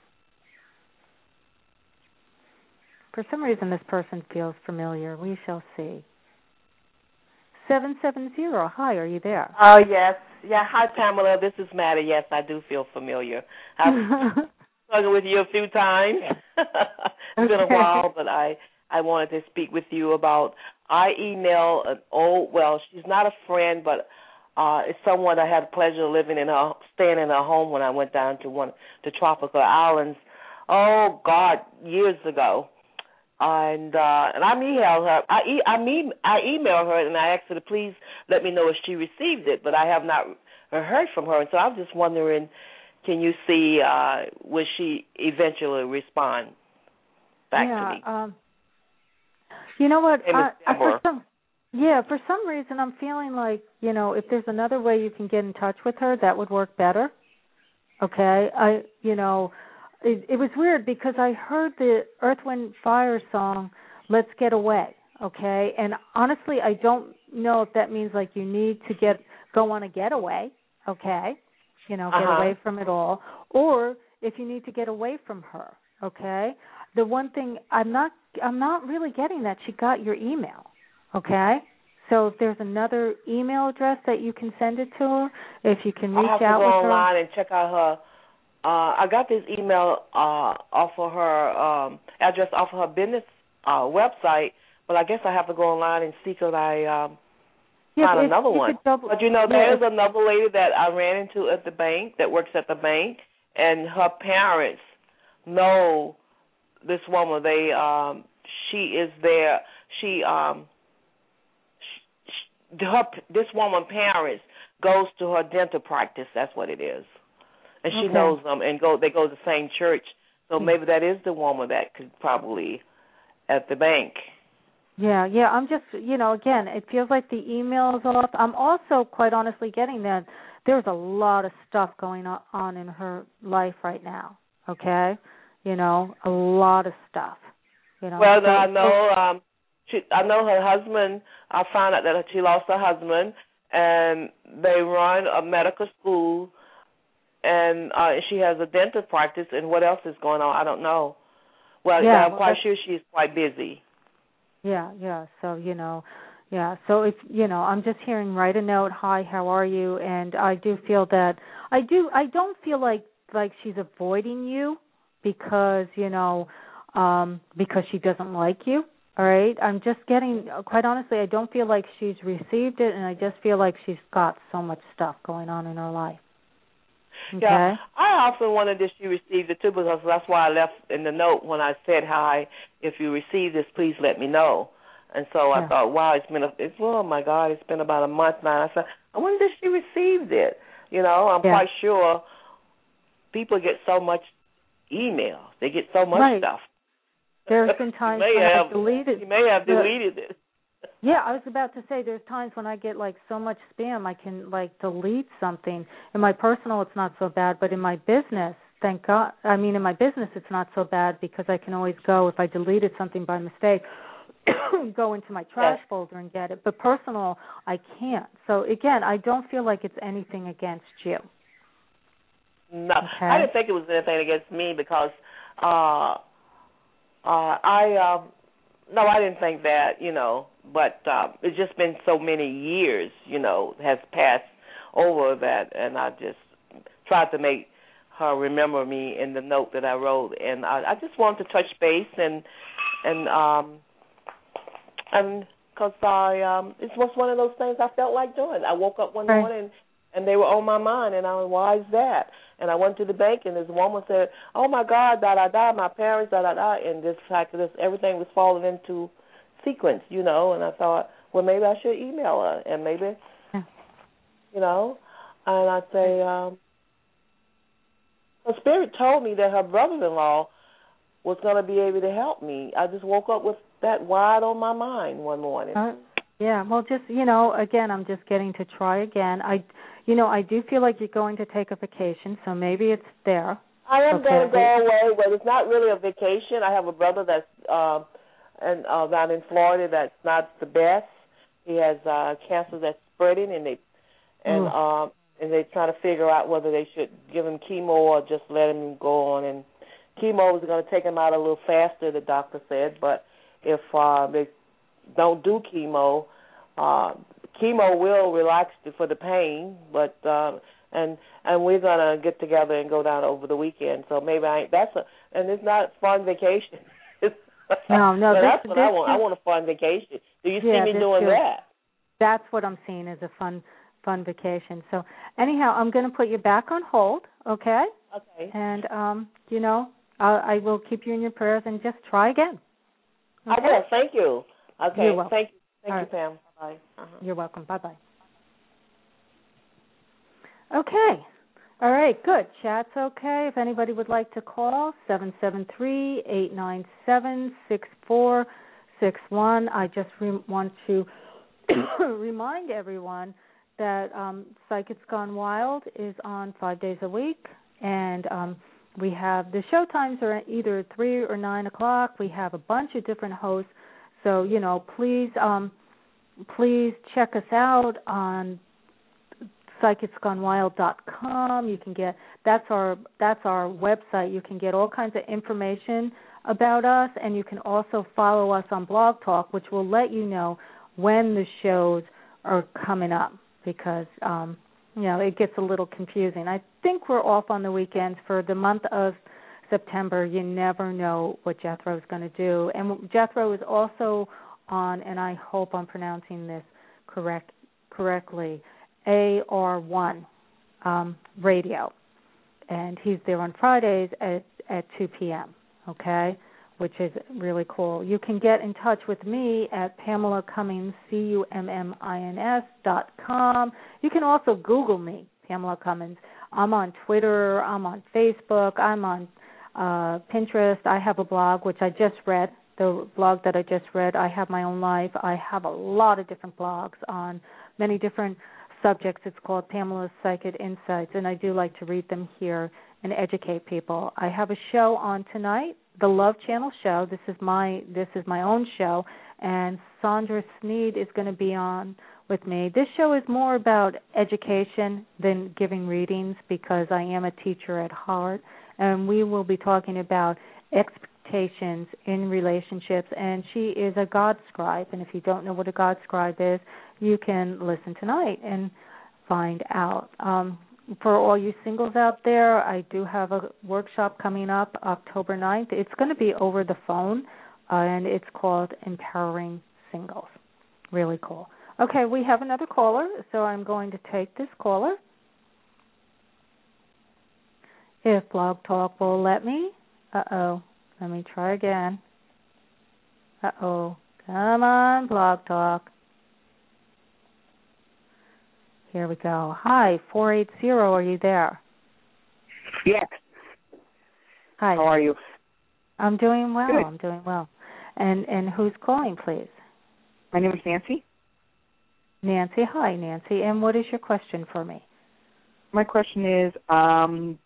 For some reason, this person feels familiar. We shall see. seven seven zero, hi, are you there? Oh, yes. Yeah, hi, Pamela. This is Maddie. Yes, I do feel familiar. I've spoken with you a few times. It's okay. been a while, but I, I wanted to speak with you about, I email an old, well, she's not a friend, but uh, it's someone I had the pleasure of living in her, staying in her home when I went down to one of the tropical islands, oh, God, years ago. And uh, and I emailed her. I e- I, me- I emailed her and I asked her to please let me know if she received it, but I have not heard from her. And so I'm just wondering, can you see uh, will she eventually respond back yeah, to me? Um, you know what? I, I, for some, yeah, for some reason I'm feeling like, you know, if there's another way you can get in touch with her, that would work better. Okay, I you know. It, it was weird because I heard the Earth, Wind, Fire song, Let's Get Away, okay? And honestly, I don't know if that means like you need to get go on a getaway, okay? You know, get uh-huh. away from it all. Or if you need to get away from her, okay? The one thing, I'm not I'm not really getting that she got your email, okay? So if there's another email address that you can send it to her, if you can reach I'll have to out go with her. online and check out her. Uh, I got this email uh, off of her um, address off of her business uh, website, but I guess I have to go online and see could I um, yeah, find if, another if one. Double, but, you know, yeah, there's another lady that I ran into at the bank that works at the bank, and her parents know this woman, they um, she is there. She um, she, her this woman parents goes to her dental practice. That's what it is, and she okay. knows them and go. They go to the same church, so mm-hmm. maybe that is the woman that could probably at the bank. Yeah, yeah. I'm just, you know, again, it feels like the email is off. I'm also quite honestly getting that there's a lot of stuff going on in her life right now. Okay, you know, a lot of stuff. You know. Well, so, I know. Um, she, I know her husband. I found out that she lost her husband, and they run a medical school, and uh, she has a dental practice. And what else is going on? I don't know. Well, yeah, I'm well, quite sure she's quite busy. Yeah, yeah. So, you know, yeah. So if, you know, I'm just hearing write a note, hi, how are you? And I do feel that I do I don't feel like like she's avoiding you because, you know, um because she doesn't like you. All right? I'm just getting quite honestly, I don't feel like she's received it, and I just feel like she's got so much stuff going on in her life. Okay? Yeah, I often wondered if she received it too, because that's why I left in the note when I said, hi, if you receive this, please let me know. And so I yeah. thought, wow, it's been, a, it's, oh, my God, it's been about a month now. I said, I wonder if she received it. You know, I'm yeah. quite sure people get so much email. They get so much right. stuff. There's been times when have, I've deleted. You may have deleted it. Yeah, I was about to say there's times when I get like so much spam I can like delete something. In my personal it's not so bad, but in my business, thank God, I mean in my business it's not so bad because I can always go, if I deleted something by mistake, go into my trash yes. folder and get it. But personal, I can't. So again, I don't feel like it's anything against you. No, okay? I didn't think it was anything against me because uh, uh, I, um, no, I didn't think that, you know, but uh, it's just been so many years, you know, has passed over that, and I just tried to make her remember me in the note that I wrote, and I, I just wanted to touch base, and, and, um, and because I, um, it was one of those things I felt like doing. I woke up one right. morning, and they were on my mind, and I was, why is that? And I went to the bank, and this woman said, oh, my God, da-da-da, my parents, da-da-da, and this fact this everything was falling into sequence, you know, and I thought, well, maybe I should email her, and maybe, yeah. you know, and I'd say, um, the Spirit told me that her brother-in-law was going to be able to help me. I just woke up with that wide on my mind one morning. Uh, yeah, well, just, you know, again, I'm just getting to try again. I, you know, I do feel like you're going to take a vacation, so maybe it's there. I am okay. going to go away, but it's not really a vacation. I have a brother that's uh, and uh, down in Florida that's not the best. He has uh, cancer that's spreading, and they and mm. um, and they're trying to figure out whether they should give him chemo or just let him go on. And chemo is going to take him out a little faster, the doctor said. But if uh, they don't do chemo, uh, chemo will relax you for the pain. But uh, and and we're going to get together and go down over the weekend. So maybe I that's a and it's not a fun vacation. No, no, but this, that's what this, I want. I want a fun vacation. Do you yeah, see me doing too. that? That's what I'm seeing as a fun, fun vacation. So anyhow, I'm going to put you back on hold, okay? Okay. And um, you know, I'll, I will keep you in your prayers and just try again. Okay. I will. Thank you. Okay. You're welcome. Thank you. Thank All you, right. Pam. Bye. Uh-huh. You're welcome. Bye bye. Okay. All right, good. Chat's okay. If anybody would like to call, seven seven three, eight nine seven, six four six one. I just re- want to remind everyone that um, Psychics Gone Wild is on five days a week, and um, we have the show times are either three or nine o'clock. We have a bunch of different hosts, so you know, please, um, please check us out on psychics gone wild dot com. You can get that's our that's our website. You can get all kinds of information about us, and you can also follow us on Blog Talk, which will let you know when the shows are coming up, because um, you know, it gets a little confusing. I think we're off on the weekends for the month of September. You never know what Jethro is going to do, and Jethro is also on, and I hope I'm pronouncing this correct correctly, A R one um, radio, and he's there on Fridays at, at two p.m., okay? which is really cool. You can get in touch with me at Pamela Cummins, C U M M I N S dot com. You can also Google me, Pamela Cummins. I'm on Twitter. I'm on Facebook. I'm on uh, Pinterest. I have a blog, which I just read, the blog that I just read. I have my own life. I have a lot of different blogs on many different subjects. It's called Pamela's Psychic Insights, and I do like to read them here and educate people. I have a show on tonight, the Love Channel show. This is my this is my own show, and Sandra Sneed is going to be on with me. This show is more about education than giving readings because I am a teacher at heart, and we will be talking about expectations in relationships, and she is a God scribe, and if you don't know what a God scribe is, you can listen tonight and find out. Um, for all you singles out there, I do have a workshop coming up October ninth. It's going to be over the phone, uh, and it's called Empowering Singles. Really cool. Okay, we have another caller, so I'm going to take this caller. If Blog Talk will let me. Uh-oh. Let me try again. Uh-oh. Come on, Blog Talk. Here we go. Hi, four eight zero, are you there? Yes. Hi. How are you? I'm doing well. Good. I'm doing well. And and who's calling, please? My name is Nancy. Nancy. Hi, Nancy. And what is your question for me? My question is, um,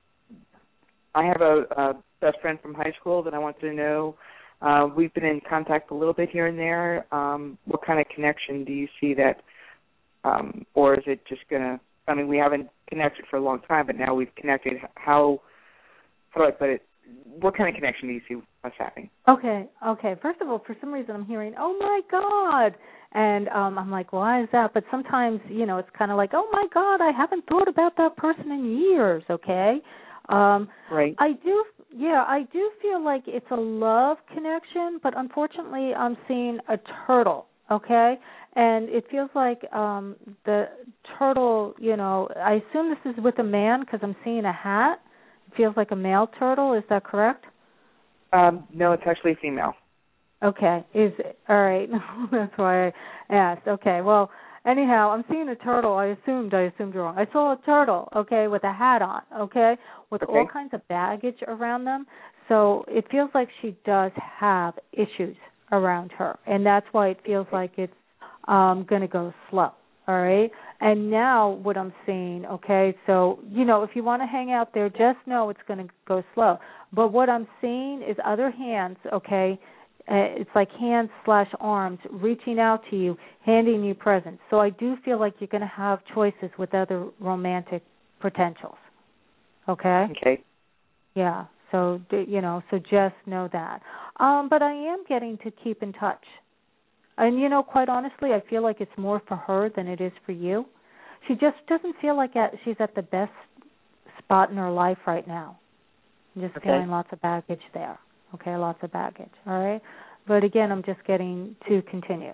I have a, a best friend from high school that I want to know. Uh, we've been in contact a little bit here and there. Um, what kind of connection do you see that, um, or is it just going to, I mean, we haven't connected for a long time, but now we've connected. How, how do I put it? What kind of connection do you see us having? Okay, okay. First of all, for some reason I'm hearing, oh, my God. And um, I'm like, why is that? But sometimes, you know, it's kind of like, oh, my God, I haven't thought about that person in years, okay? Um, right. I do, yeah, I do feel like it's a love connection, but unfortunately I'm seeing a turtle, okay? And it feels like um, the turtle, you know, I assume this is with a man because I'm seeing a hat. It feels like a male turtle. Is that correct? Um, no, it's actually female. Okay. Is it? All right. That's why I asked. Okay. Well, anyhow, I'm seeing a turtle. I assumed I assumed wrong. I saw a turtle, okay, with a hat on, okay, with okay. all kinds of baggage around them. So it feels like she does have issues around her, and that's why it feels like it's um, going to go slow, all right? And now what I'm seeing, okay, so, you know, if you want to hang out there, just know it's going to go slow. But what I'm seeing is other hands, okay, uh, it's like hands slash arms reaching out to you, handing you presents. So I do feel like you're going to have choices with other romantic potentials, okay? Okay. Yeah, so, you know, so just know that. Um, but I am getting to keep in touch. And, you know, quite honestly, I feel like it's more for her than it is for you. She just doesn't feel like at, she's at the best spot in her life right now. I'm just okay. feeling lots of baggage there. Okay, lots of baggage, all right? But, again, I'm just getting to continue,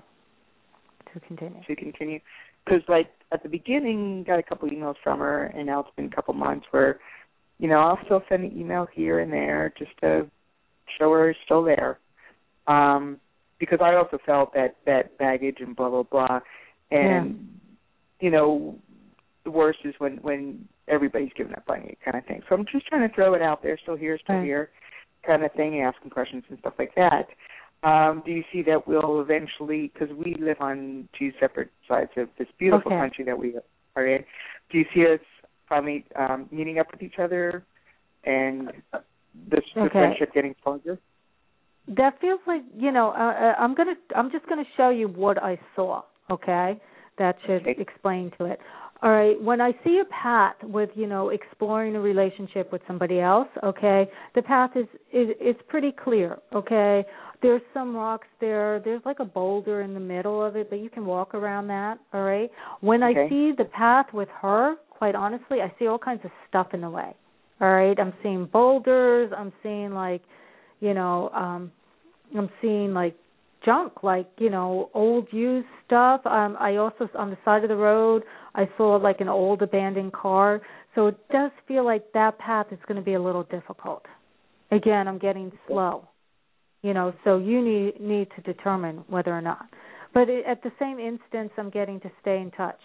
to continue. To continue. Because, like, at the beginning, got a couple emails from her, and now it's been a couple months where, you know, I'll still send an email here and there just to show her it's still there. Um, because I also felt that, that baggage and blah, blah, blah. And, yeah. you know, the worst is when, when everybody's giving up on you kind of thing. So I'm just trying to throw it out there, still here, still right. here, kind of thing, asking questions and stuff like that. Um, do you see that we'll eventually, because we live on two separate sides of this beautiful okay. country that we are in, do you see us finally um, meeting up with each other and this okay. the friendship getting stronger? That feels like, you know, uh, I'm gonna, I'm just going to show you what I saw, okay? That should okay. explain to it. All right, when I see a path with, you know, exploring a relationship with somebody else, okay, the path is, is it's pretty clear, okay? There's some rocks there. There's like a boulder in the middle of it, but you can walk around that, all right? When okay. I see the path with her, quite honestly, I see all kinds of stuff in the way, all right? I'm seeing boulders. I'm seeing, like, you know, um, I'm seeing, like, junk, like, you know, old used stuff. Um, I also, on the side of the road, I saw, like, an old abandoned car. So it does feel like that path is going to be a little difficult. Again, I'm getting slow. You know, so you need need to determine whether or not. But it, at the same instance, I'm getting to stay in touch.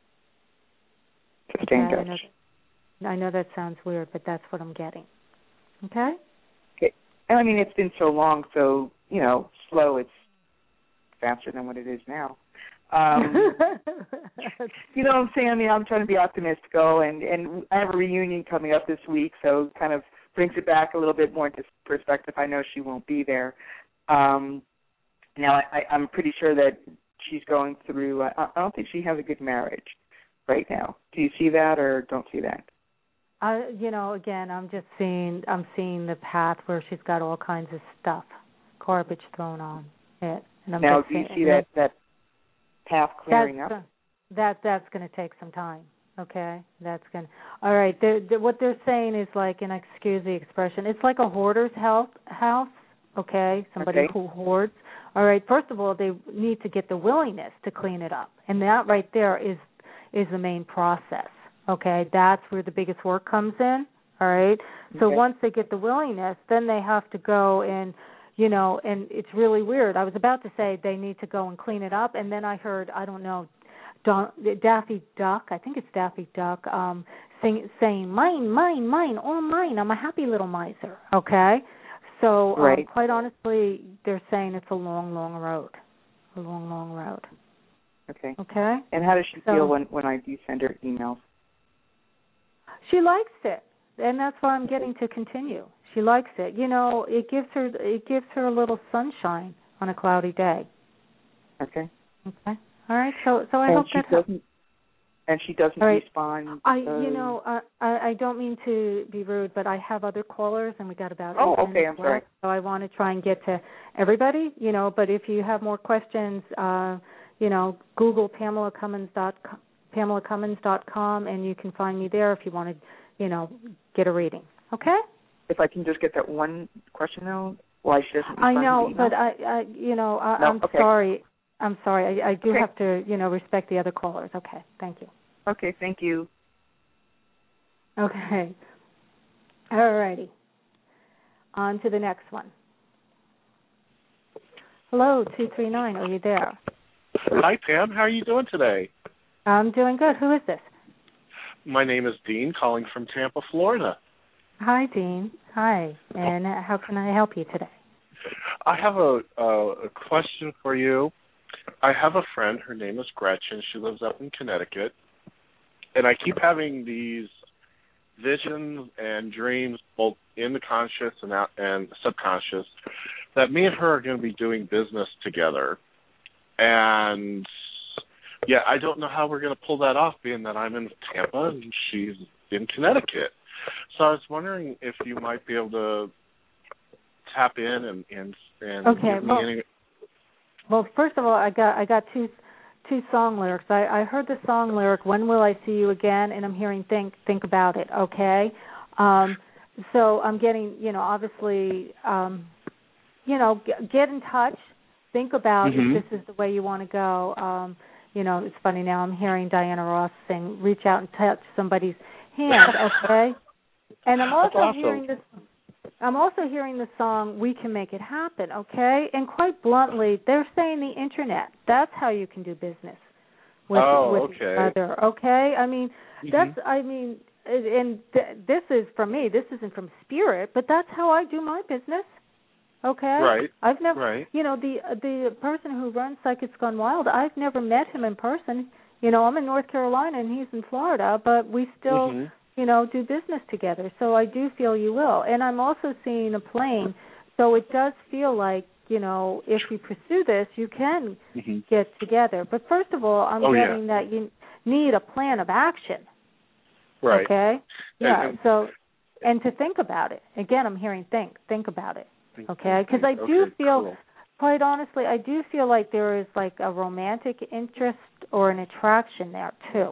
To stay in touch. I know, that, I know that sounds weird, but that's what I'm getting. Okay? Okay. And I mean, it's been so long, so, you know, slow, it's faster than what it is now. Um, you know what I'm saying? I mean, I'm trying to be optimistic, and, and I have a reunion coming up this week, so kind of brings it back a little bit more into perspective. I know she won't be there. Um, now, I, I'm pretty sure that she's going through, I, I don't think she has a good marriage right now. Do you see that or don't see that? I, you know, again, I'm just seeing, I'm seeing the path where she's got all kinds of stuff, garbage thrown on it. And I'm now, just do you seeing, see that, that path clearing that's, up? That, that's going to take some time. Okay, that's good. All right, they're, they're, what they're saying is like, and excuse the expression, it's like a hoarder's health, house, okay, somebody okay. who hoards. All right, first of all, they need to get the willingness to clean it up, and that right there is is the main process, okay? That's where the biggest work comes in, all right? So okay. once they get the willingness, then they have to go and, you know, and it's really weird. I was about to say they need to go and clean it up, and then I heard, I don't know, Don, Daffy Duck, I think it's Daffy Duck, um, sing, saying, mine, mine, mine, all mine. I'm a happy little miser, okay? So um, right. quite honestly, they're saying it's a long, long road, a long, long road. Okay. Okay? And how does she so, feel when, when I do send her emails? She likes it, and that's why I'm getting to continue. She likes it. You know, it gives her it gives her a little sunshine on a cloudy day. Okay. Okay. All right, so so I and hope she that doesn't, helps. And she doesn't right. respond. I, uh, you know, uh, I I don't mean to be rude, but I have other callers, and we got about oh, eight okay. minutes I'm sorry. left, so I want to try and get to everybody. You know, but if you have more questions, uh, you know, Google Pamela Cummins dot com, Pamela Cummins dot com, and you can find me there if you want to, you know, get a reading. Okay. If I can just get that one question though, why she doesn't I respond know, to the email? but I, I, you know, I, no? I'm okay. sorry. I'm sorry. I, I do okay. have to, you know, respect the other callers. Okay. Thank you. Okay. Thank you. Okay. All righty. On to the next one. Hello, two three nine. Are you there? Hi, Pam. How are you doing today? I'm doing good. Who is this? My name is Dean, calling from Tampa, Florida. Hi, Dean. Hi. And how can I help you today? I have a, a, a question for you. I have a friend. Her name is Gretchen. She lives up in Connecticut. And I keep having these visions and dreams, both in the conscious and out and subconscious, that me and her are going to be doing business together. And, yeah, I don't know how we're going to pull that off, being that I'm in Tampa and she's in Connecticut. So I was wondering if you might be able to tap in and and, and okay, give me well, any. Well, first of all, I got I got two two song lyrics. I, I heard the song lyric, "When Will I See You Again?" and I'm hearing "Think Think About It." Okay, um, so I'm getting, you know, obviously, um, you know, g- get in touch, think about mm-hmm. if this is the way you want to go. Um, you know, it's funny now. I'm hearing Diana Ross sing, "Reach out and touch somebody's hand." Okay, and I'm also awesome. hearing this. I'm also hearing the song "We Can Make It Happen," okay? And quite bluntly, they're saying the Internet. That's how you can do business with, oh, with okay. each other, okay? I mean, mm-hmm. that's, I mean, and th- this is from me. This isn't from spirit, but that's how I do my business, okay? Right, I've never, right. you know, the the person who runs Psychics Gone Wild, I've never met him in person. You know, I'm in North Carolina and he's in Florida, but we still... Mm-hmm. you know, do business together. So I do feel you will. And I'm also seeing a plane, so it does feel like, you know, if you pursue this, you can mm-hmm. get together. But first of all, I'm oh, getting yeah. that you need a plan of action. Right. Okay? Yeah, and, so, and to think about it. Again, I'm hearing think, think about it. Okay? Because I do okay, feel, cool. quite honestly, I do feel like there is like a romantic interest or an attraction there, too.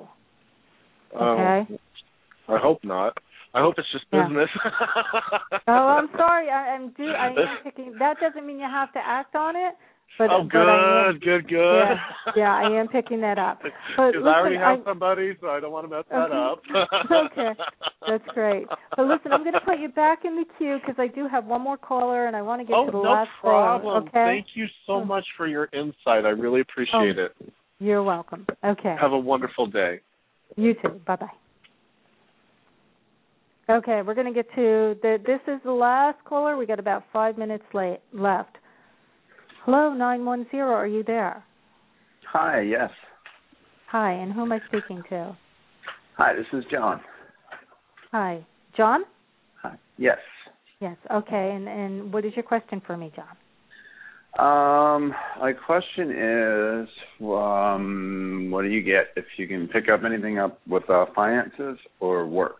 Okay? Um, I hope not. I hope it's just business. Yeah. oh, I'm sorry. I, I'm do. I am picking. That doesn't mean you have to act on it. But, oh, but good, I am, good, good. Yeah, yeah, I am picking that up. Because I already have I, somebody, so I don't want to mess that okay. up. Okay, that's great. But listen, I'm going to put you back in the queue because I do have one more caller, and I want to get oh, to the no last problem. caller. Okay. Thank you so much for your insight. I really appreciate oh, it. You're welcome. Okay. Have a wonderful day. You too. Bye-bye. Okay, we're going to get to the. This is the last caller. We got about five minutes late, left. Hello, nine one zero. Are you there? Hi. Yes. Hi, and who am I speaking to? Hi. This is John. Hi, John. Hi. Yes. Yes. Okay. And and what is your question for me, John? Um, my question is, um, what do you get if you can pick up anything up with uh, finances or work?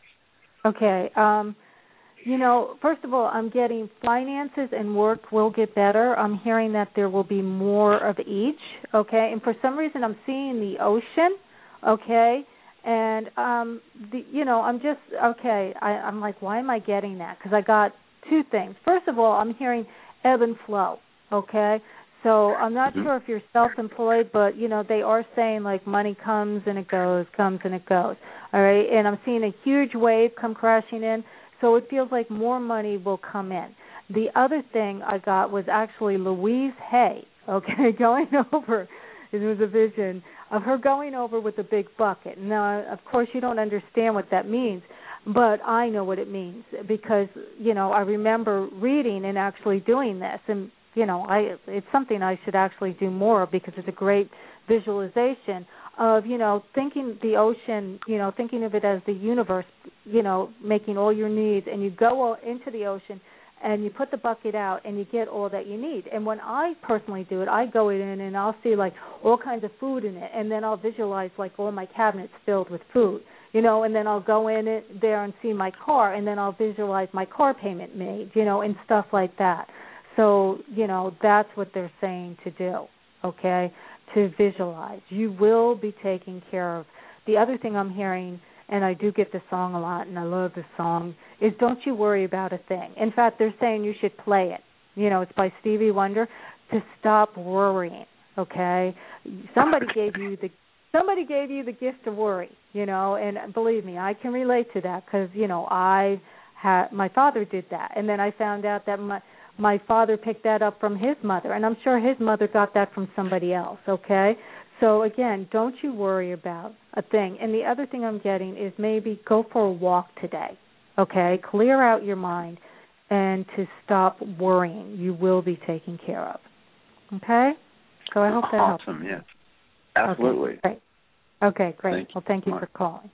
Okay. Um, you know, first of all, I'm getting finances and work will get better. I'm hearing that there will be more of each. Okay. And for some reason, I'm seeing the ocean. Okay. And um, the, you know, I'm just okay. I, I'm like, why am I getting that? Because I got two things. First of all, I'm hearing ebb and flow. Okay, so I'm not sure if you're self-employed, but, you know, they are saying, like, money comes and it goes, comes and it goes, all right? And I'm seeing a huge wave come crashing in, so it feels like more money will come in. The other thing I got was actually Louise Hay, okay, going over. It was a vision of her going over with a big bucket. Now, of course, you don't understand what that means, but I know what it means because, you know, I remember reading and actually doing this, and you know, I it's something I should actually do more of because it's a great visualization of, you know, thinking the ocean, you know, thinking of it as the universe, you know, making all your needs, and you go into the ocean and you put the bucket out and you get all that you need. And when I personally do it, I go in and I'll see like all kinds of food in it, and then I'll visualize like all my cabinets filled with food, you know, and then I'll go in it there and see my car, and then I'll visualize my car payment made, you know, and stuff like that. So, you know, that's what they're saying to do, okay, to visualize. You will be taken care of. The other thing I'm hearing, and I do get this song a lot, and I love this song, is Don't You Worry About a Thing. In fact, they're saying you should play it. You know, it's by Stevie Wonder, to stop worrying, okay? Somebody gave you the somebody gave you the gift to worry, you know, and believe me, I can relate to that because, you know, I had, my father did that, and then I found out that my My father picked that up from his mother, and I'm sure his mother got that from somebody else, okay? So, again, don't you worry about a thing. And the other thing I'm getting is maybe go for a walk today, okay? Clear out your mind and to stop worrying. You will be taken care of, okay? So I hope that awesome, helps. Awesome, yeah. Absolutely. Okay, great. Okay, great. Thank well, thank you much. for calling.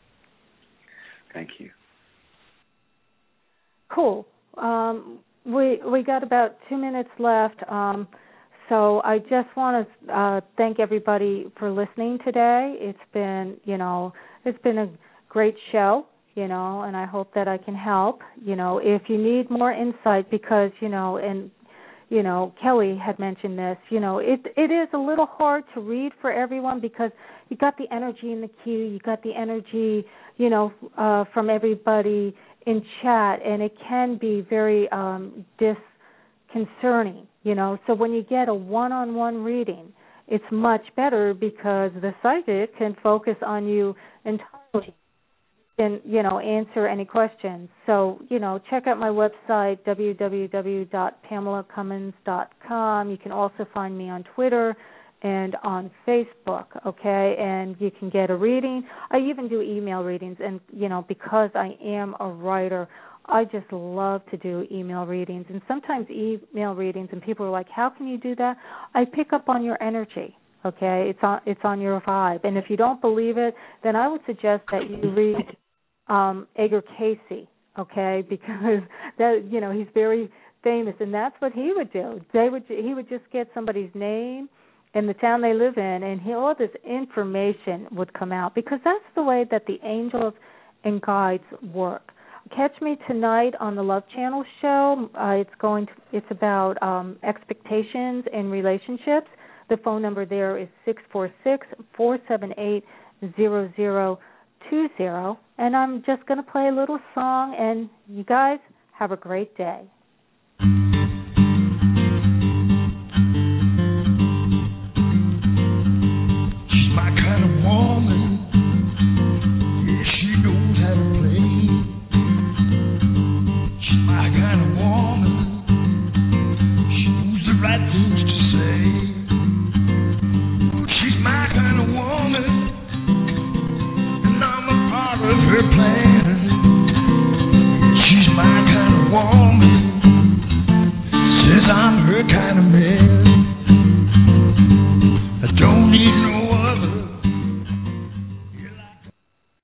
Thank you. Cool. Um, We we got about two minutes left, um, so I just want to uh, thank everybody for listening today. It's been, you know, it's been a great show, you know, and I hope that I can help. You know, if you need more insight, because, you know, and, you know, Kelly had mentioned this, you know, it it is a little hard to read for everyone because you got the energy in the queue, you got the energy, you know, uh, from everybody in chat, and it can be very um, disconcerting, you know. So when you get a one-on-one reading, it's much better because the psychic can focus on you entirely and, you know, answer any questions. So, you know, check out my website, w w w dot pamela cummins dot com. You can also find me on Twitter and on Facebook, okay, and you can get a reading. I even do email readings, and, you know, because I am a writer, I just love to do email readings, and sometimes email readings, and people are like, how can you do that? I pick up on your energy, okay, it's on, it's on your vibe, and if you don't believe it, then I would suggest that you read um, Edgar Cayce, okay, because, that you know, he's very famous, and that's what he would do. They would He would just get somebody's name in the town they live in, and he, all this information would come out because that's the way that the angels and guides work. Catch me tonight on the Love Channel show. Uh, it's going to, it's about um, expectations in relationships. The phone number there is six four six, four seven eight, zero zero two zero. And I'm just going to play a little song, and you guys have a great day. her plans. She's my kind of woman. Says I'm her kind of man. I don't need